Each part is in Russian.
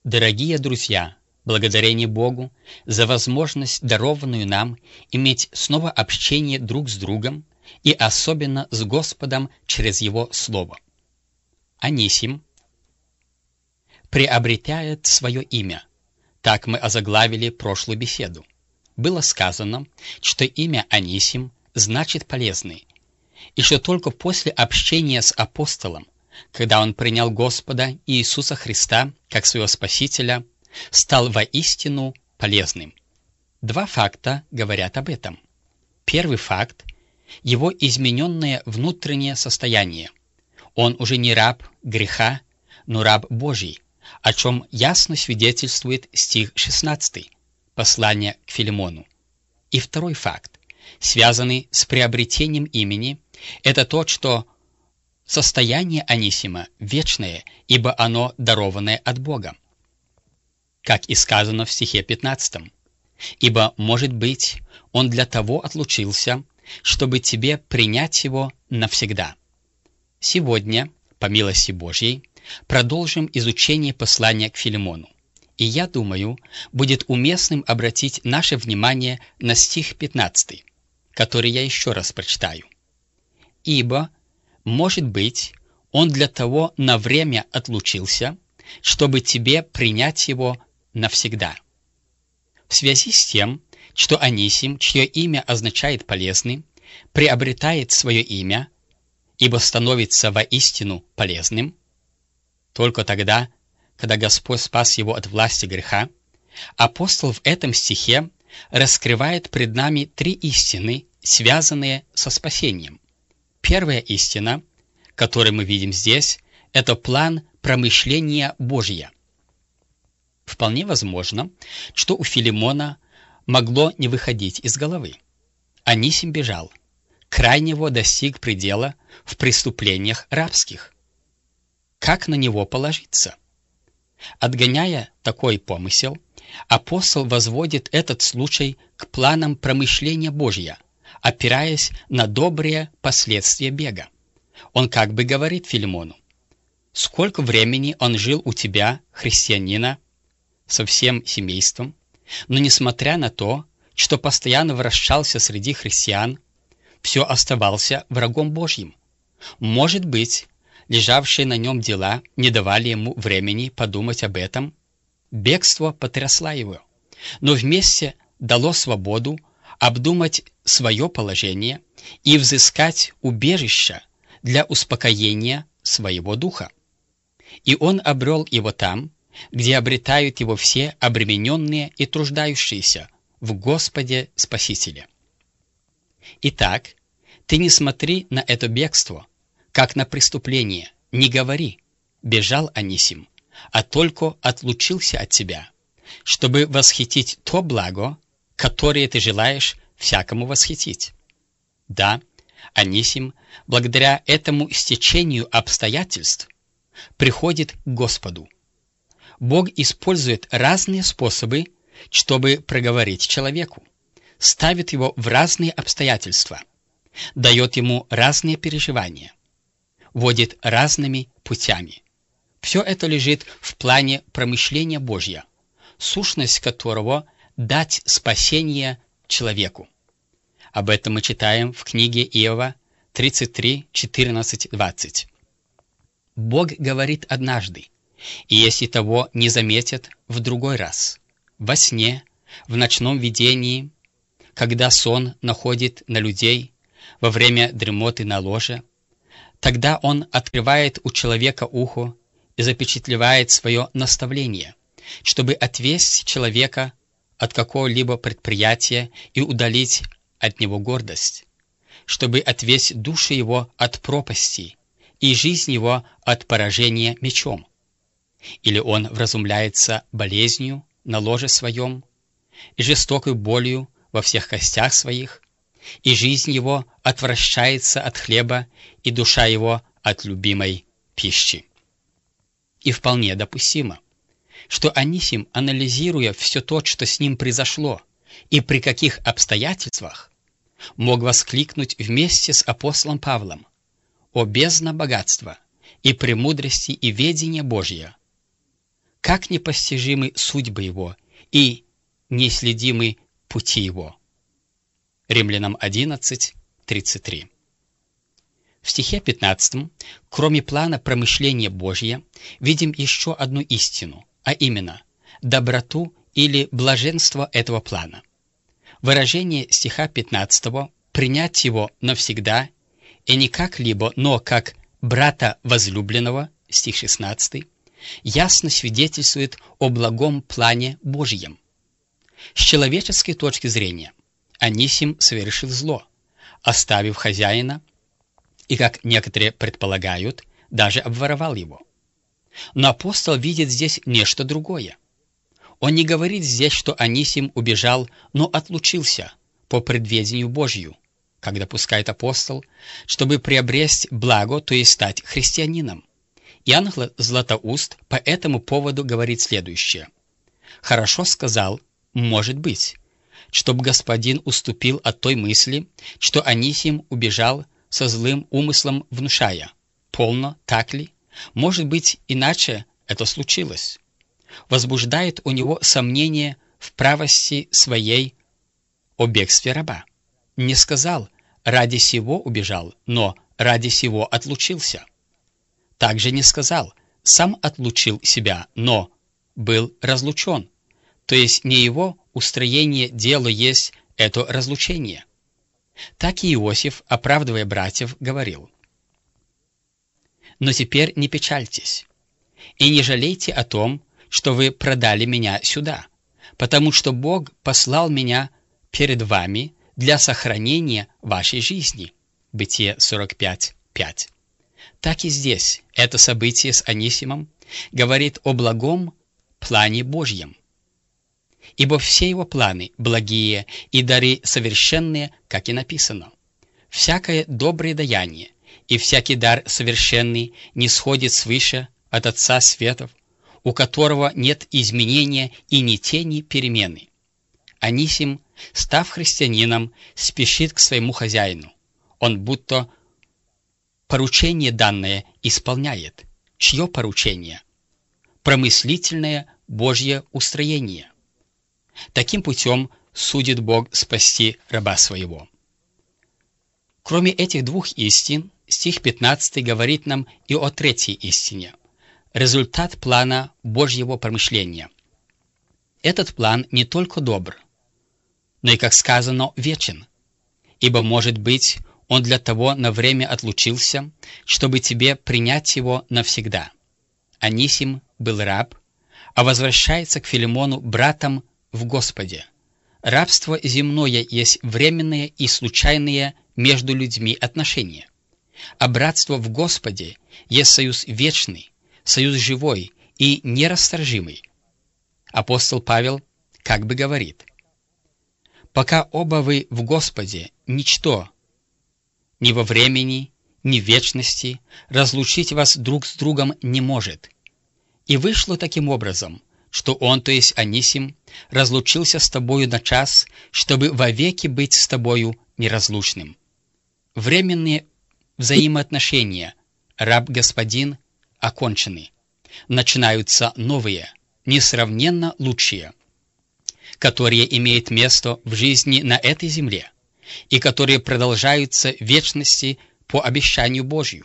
Дорогие друзья, благодарение Богу за возможность, дарованную нам, иметь снова общение друг с другом и особенно с Господом через Его Слово. Анисим приобретает свое имя. Так мы озаглавили прошлую беседу. Было сказано, что имя Анисим значит «полезный», и что только после общения с апостолом, когда он принял Господа Иисуса Христа как своего Спасителя, стал воистину полезным. Два факта говорят об этом. Первый факт – его измененное внутреннее состояние. Он уже не раб греха, но раб Божий, о чем ясно свидетельствует стих 16 послания к Филимону. И второй факт, связанный с приобретением имени, это то, что состояние Анисима вечное, ибо оно дарованное от Бога. Как и сказано в стихе 15. «Ибо, может быть, он для того отлучился, чтобы тебе принять его навсегда». Сегодня, по милости Божьей, продолжим изучение послания к Филимону. И я думаю, будет уместным обратить наше внимание на стих 15, который я еще раз прочитаю. «Ибо, может быть, он для того на время отлучился, чтобы тебе принять его навсегда». В связи с тем, что Анисим, чье имя означает «полезный», приобретает свое имя, ибо становится воистину полезным, только тогда, когда Господь спас его от власти греха, апостол в этом стихе раскрывает пред нами три истины, связанные со спасением. Первая истина, которую мы видим здесь, это план промышления Божия. Вполне возможно, что у Филимона могло не выходить из головы. Анисим бежал, крайнего достиг предела в преступлениях рабских. Как на него положиться? Отгоняя такой помысел, апостол возводит этот случай к планам промышления Божия, опираясь на добрые последствия бега. Он как бы говорит Филимону: «Сколько времени он жил у тебя, христианина, со всем семейством, но несмотря на то, что постоянно вращался среди христиан, все оставался врагом Божьим. Может быть, лежавшие на нем дела не давали ему времени подумать об этом. Бегство потрясло его, но вместе дало свободу обдумать свое положение и взыскать убежище для успокоения своего духа. И он обрел его там, где обретают его все обремененные и труждающиеся в Господе Спасителе. Итак, ты не смотри на это бегство, как на преступление, не говори: бежал Анисим, а только отлучился от тебя, чтобы восхитить то благо, которое ты желаешь всякому восхитить. Да, Анисим, благодаря этому стечению обстоятельств, приходит к Господу. Бог использует разные способы, чтобы проговорить человеку, ставит его в разные обстоятельства, дает ему разные переживания, водит разными путями. Все это лежит в плане промышления Божья, сущность которого — дать спасение человеку. Об этом мы читаем в книге Иова 33, 14, 20. Бог говорит однажды, и если того не заметят, в другой раз, во сне, в ночном видении, когда сон находит на людей, во время дремоты на ложе, тогда он открывает у человека ухо и запечатлевает свое наставление, чтобы отвести человека от какого-либо предприятия и удалить от него гордость, чтобы отвести душу его от пропасти и жизнь его от поражения мечом. Или он вразумляется болезнью на ложе своем и жестокой болью во всех костях своих, и жизнь его отвращается от хлеба, и душа его от любимой пищи. И вполне допустимо, что Анисим, анализируя все то, что с ним произошло, и при каких обстоятельствах, мог воскликнуть вместе с апостолом Павлом: «О бездна богатства и премудрости и ведения Божия! как непостижимы судьбы его и неследимы пути его. Римлянам 11:33. В стихе 15, кроме плана промышления Божия, видим еще одну истину, а именно доброту или блаженство этого плана. Выражение стиха 15 «принять его навсегда» и не как-либо, но как брата возлюбленного, стих 16, ясно свидетельствует о благом плане Божьем. С человеческой точки зрения Анисим совершил зло, оставив хозяина, и, как некоторые предполагают, даже обворовал его. Но апостол видит здесь нечто другое. Он не говорит здесь, что Анисим убежал, но отлучился по предведению Божью, как допускает апостол, чтобы приобрести благо, то есть стать христианином. Иоанн Златоуст по этому поводу говорит следующее. «Хорошо сказал, может быть, чтоб господин уступил от той мысли, что Анисим убежал со злым умыслом, внушая: полно, так ли? Может быть, иначе это случилось. Возбуждает у него сомнение в правости своей о бегстве раба. Не сказал: ради сего убежал, но ради сего отлучился. Также не сказал: сам отлучил себя, но был разлучен. То есть не его устроение дела есть это разлучение. Так и Иосиф, оправдывая братьев, говорил: «Но теперь не печальтесь, и не жалейте о том, что вы продали меня сюда, потому что Бог послал меня перед вами для сохранения вашей жизни». Бытие 45:5. Так и здесь это событие с Анисимом говорит о благом плане Божьем. Ибо все его планы благие и дары совершенные, как и написано. Всякое доброе даяние и всякий дар совершенный не сходит свыше от Отца Светов, у которого нет изменения и ни тени перемены. Анисим, став христианином, спешит к своему хозяину. Он будто поручение данное исполняет. Чье поручение? Промыслительное Божье устроение. Таким путем судит Бог спасти раба своего. Кроме этих двух истин, стих 15 говорит нам и о третьей истине – результат плана Божьего промышления. Этот план не только добр, но и, как сказано, вечен, ибо, может быть, он для того на время отлучился, чтобы тебе принять его навсегда. Анисим был раб, а возвращается к Филимону братом в Господе. Рабство земное есть временные и случайные между людьми отношения, а братство в Господе есть союз вечный, союз живой и нерасторжимый. Апостол Павел как бы говорит: «Пока оба вы в Господе, ничто, ни во времени, ни в вечности, разлучить вас друг с другом не может». И вышло таким образом, что он, то есть Анисим, разлучился с тобою на час, чтобы вовеки быть с тобою неразлучным. Временные взаимоотношения раб-господин окончены. Начинаются новые, несравненно лучшие, которые имеют место в жизни на этой земле и которые продолжаются в вечности по обещанию Божью.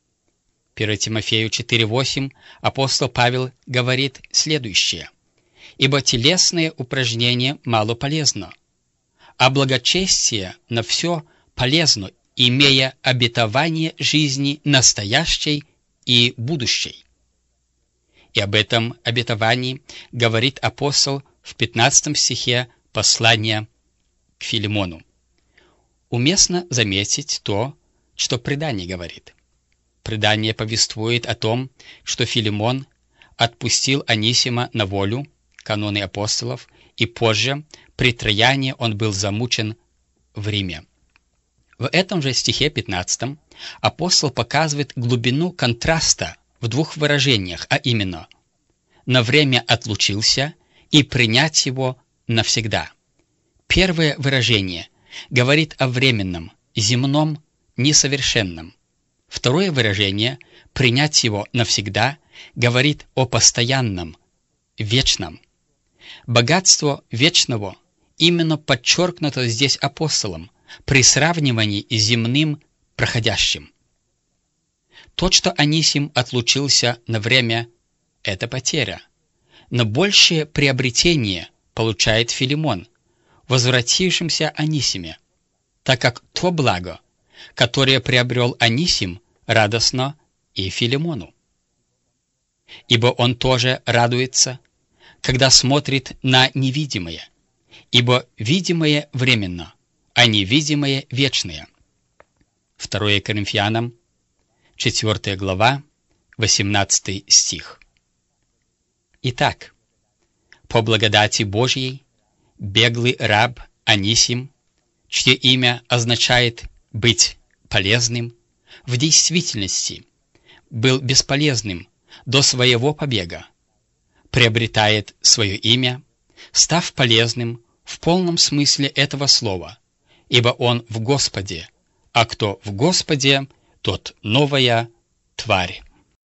1 Тимофею 4:8 апостол Павел говорит следующее: «Ибо телесное упражнение мало полезно, а благочестие на все полезно, имея обетование жизни настоящей и будущей». И об этом обетовании говорит апостол в 15 стихе послания к Филимону. Уместно заметить то, что предание говорит. Предание повествует о том, что Филимон отпустил Анисима на волю, каноны апостолов, и позже, при Трояне, он был замучен в Риме. В этом же стихе 15 апостол показывает глубину контраста в двух выражениях, а именно «на время отлучился» и «принять его навсегда». Первое выражение говорит о временном, земном, несовершенном. Второе выражение «принять его навсегда» говорит о постоянном, вечном. Богатство вечного именно подчеркнуто здесь апостолом при сравнивании с земным проходящим. То, что Анисим отлучился на время, это потеря. Но большее приобретение получает Филимон, возвратившимся Анисиме, так как то благо, которое приобрел Анисим, радостно и Филимону. Ибо он тоже радуется, когда смотрит на невидимое, ибо видимое временно, а невидимое вечное. 2 Коринфянам, 4 глава, 18 стих. Итак, по благодати Божьей, беглый раб Анисим, чье имя означает «быть полезным», в действительности был бесполезным до своего побега, приобретает свое имя, став полезным в полном смысле этого слова, ибо он в Господе, а кто в Господе, тот новая тварь.